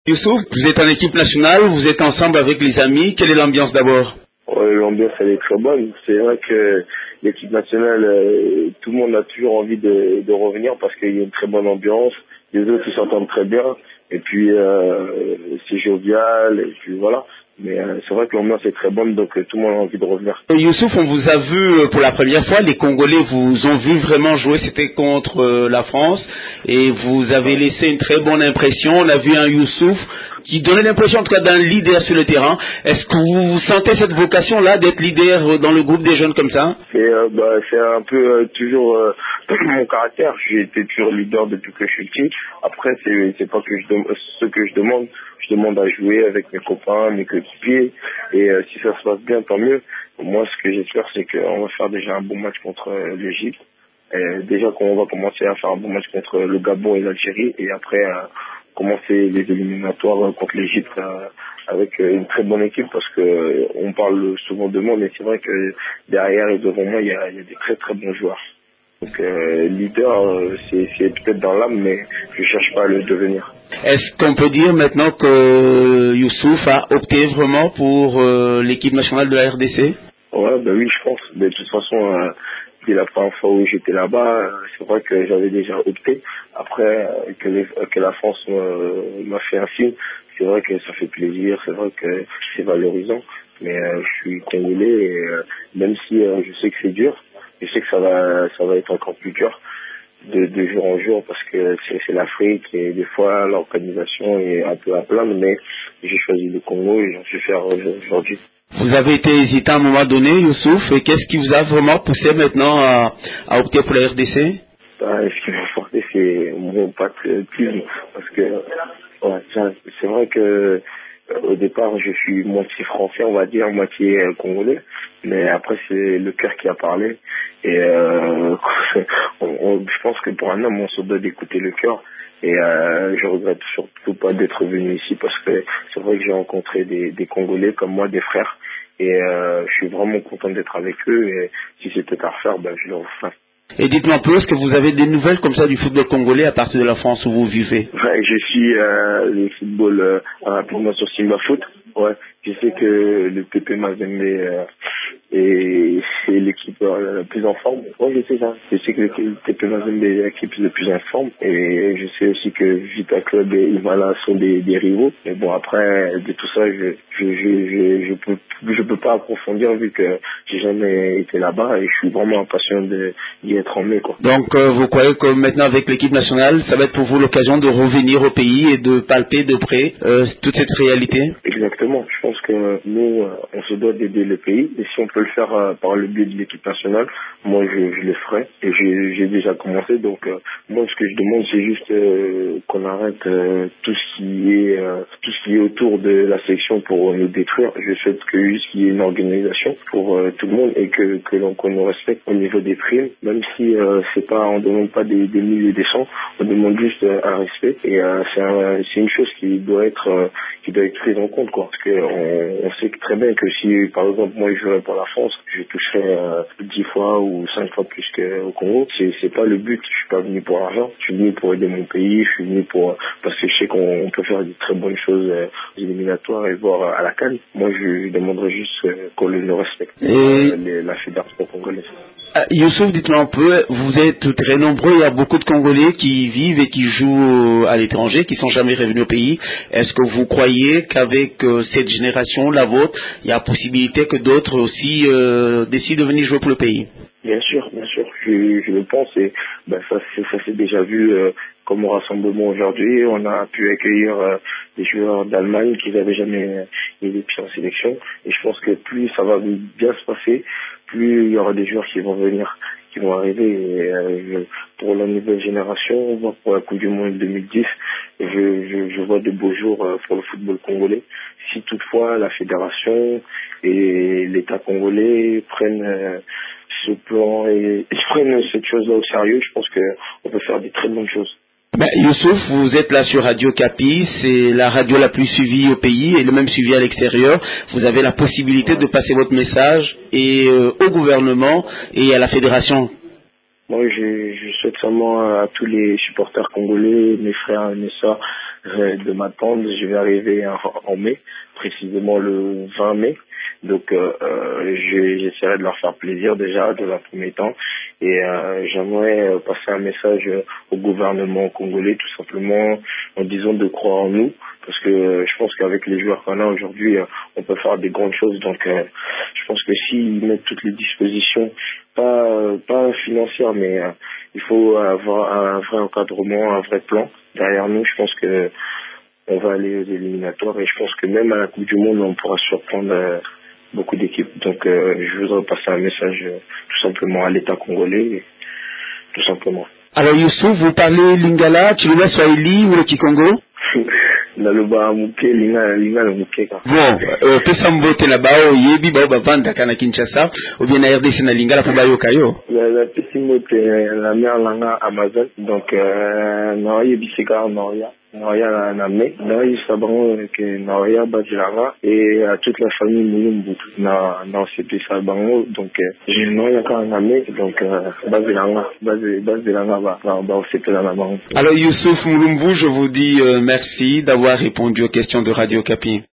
Youssouf, vous êtes en équipe nationale, vous êtes ensemble avec les amis. Quelle est l'ambiance d'abord? Ouais, l'ambiance elle est très bonne. C'est vrai que l'équipe nationale, tout le monde a toujours envie de revenir parce qu'il y a une très bonne ambiance. Les autres ils s'entendent très bien. Et puis c'est jovial. Et puis voilà. Mais c'est vrai que l'ambiance est très bonne, donc tout le monde a envie de revenir. Youssouf, on vous a vu pour la première fois, les Congolais vous ont vu vraiment jouer, c'était contre la France, et vous avez laissé une très bonne impression. On a vu un Youssouf qui donnait l'impression en tout cas d'un leader sur le terrain. Est-ce que vous sentez cette vocation-là d'être leader dans le groupe des jeunes comme ça? C'est un peu toujours mon caractère. J'ai été toujours leader depuis que je suis petit. Après, c'est pas que ce que je demande. Je demande à jouer avec mes copains, mes coéquipiers. Et si ça se passe bien, tant mieux. Moi, ce que j'espère, c'est qu'on va faire déjà un bon match contre l'Égypte. Déjà qu'on va commencer à faire un bon match contre le Gabon et l'Algérie. Et après, commencer les éliminatoires contre l'Égypte avec une très bonne équipe, parce que on parle souvent de moi, mais c'est vrai que derrière et devant moi, il y a des très très bons joueurs. Donc leader, c'est peut-être dans l'âme, mais je cherche pas à le devenir. Est-ce qu'on peut dire maintenant que Youssouf a opté vraiment pour l'équipe nationale de la RDC? Ouais, ben oui, je pense. De toute façon, dès la première fois où j'étais là-bas, c'est vrai que j'avais déjà opté. Après, que la France m'a fait un signe, c'est vrai que ça fait plaisir, c'est vrai que c'est valorisant. Mais je suis congolais et même si je sais que c'est dur, je sais que ça va être encore plus dur de jour en jour, parce que c'est l'Afrique et des fois l'organisation est un peu à plaindre, mais j'ai choisi le Congo et j'en suis fier aujourd'hui. Vous avez été hésitant à un moment donné, Youssouf, et qu'est-ce qui vous a vraiment poussé maintenant à opter pour la RDC? Ce qui m'a forcé, c'est mon patriotisme, parce que c'est vrai que au départ, je suis moitié français, on va dire, moitié congolais, mais après, c'est le cœur qui a parlé. Et je pense que pour un homme, on se doit d'écouter le cœur. Et je regrette surtout pas d'être venu ici, parce que c'est vrai que j'ai rencontré des Congolais comme moi, des frères. Et je suis vraiment content d'être avec eux. Et si c'était à refaire, je le referais. Et dites-moi un peu, est-ce que vous avez des nouvelles comme ça du football congolais à partir de la France où vous vivez? Ouais, je suis le football rapidement sur Simba Foot. Ouais, je sais que le TP Mazembe c'est l'équipe la plus en forme. Ouais, je sais ça. Je sais que le TP Mazembe est l'équipe la plus en forme. Et je sais aussi que Vita Club et Imala sont des rivaux. Mais bon, après, de tout ça, je peux pas approfondir, vu que j'ai jamais été là-bas, et je suis vraiment impatient d'y être en mai, quoi. Donc vous croyez que maintenant avec l'équipe nationale, ça va être pour vous l'occasion de revenir au pays et de palper de près toute cette réalité? Exactement. Je pense que nous, on se doit d'aider le pays, et si on peut le faire par le biais de l'équipe nationale, moi je le ferai, et j'ai déjà commencé. Donc moi, ce que je demande, c'est juste qu'on arrête tout ce qui est autour de la sélection pour nous détruire. Je souhaite juste qu'il y ait une organisation pour tout le monde, et qu'on nous respecte au niveau des primes, même si on demande pas des milliers et des cents, on demande juste un respect. Et c'est une chose qui doit être prise en compte, quoi. Parce que on sait très bien que si, par exemple, moi je jouerais pour la France, je toucherais 10 fois ou 5 fois plus qu'au Congo. C'est pas le but. Je suis pas venu pour l'argent. Je suis venu pour aider mon pays. Je suis venu parce que je sais qu'on peut faire de très bonnes choses aux éliminatoires et voir à la CAN. Moi, je demanderais juste qu'on le respecte. La fédération congolaise. Youssouf, dites-moi un peu, vous êtes très nombreux, il y a beaucoup de Congolais qui vivent et qui jouent à l'étranger, qui sont jamais revenus au pays. Est-ce que vous croyez qu'avec cette génération, la vôtre, il y a possibilité que d'autres aussi décident de venir jouer pour le pays? Bien sûr, je le pense, et ça s'est déjà vu comme au rassemblement aujourd'hui. On a pu accueillir des joueurs d'Allemagne qui n'avaient jamais mis les pieds en sélection, et je pense que plus ça va bien se passer, plus il y aura des joueurs qui vont venir, qui vont arriver. Et pour la nouvelle génération, pour la Coupe du Monde 2010, je vois de beaux jours pour le football congolais. Si toutefois la fédération et l'État congolais prennent ce plan et prennent cette chose-là au sérieux, je pense qu'on peut faire des très bonnes choses. Youssouf, vous êtes là sur Radio Capi, c'est la radio la plus suivie au pays et le même suivi à l'extérieur. Vous avez la possibilité de passer votre message et au gouvernement et à la fédération. Moi, je souhaite seulement à tous les supporters congolais, mes frères et mes sœurs, de m'attendre. Je vais arriver en mai, précisément le 20 mai. Donc j'essaierai de leur faire plaisir déjà dans un premier temps, et j'aimerais passer un message au gouvernement congolais, tout simplement en disant de croire en nous, parce que je pense qu'avec les joueurs qu'on a aujourd'hui, on peut faire des grandes choses. Donc je pense que s'ils mettent toutes les dispositions, pas financières, mais il faut avoir un vrai encadrement, un vrai plan derrière nous. Je pense que on va aller aux éliminatoires, et je pense que même à la Coupe du Monde, on pourra surprendre beaucoup d'équipes. Donc je voudrais passer un message tout simplement à l'État congolais, tout simplement. Alors Youssouf, vous parlez Lingala, Chiluba Swahili ou le Kikongo? Naloba muke lingala muke ka. Bon, pesa mbote na bao yebi bao bavanda kana Kinshasa ou bien na RDC na Lingala pour bayo kayo. La pesa mbote la mère langa Amazon, donc na yebi sika na me na yisabango que na bazilanga, et à toute la famille Mulumbu na CP sabango, donc je na ka na me, donc bazilanga ba CP na bango. Alors Youssouf Mulumbu, je vous dis merci d'avoir répondu aux questions de Radio Kapi.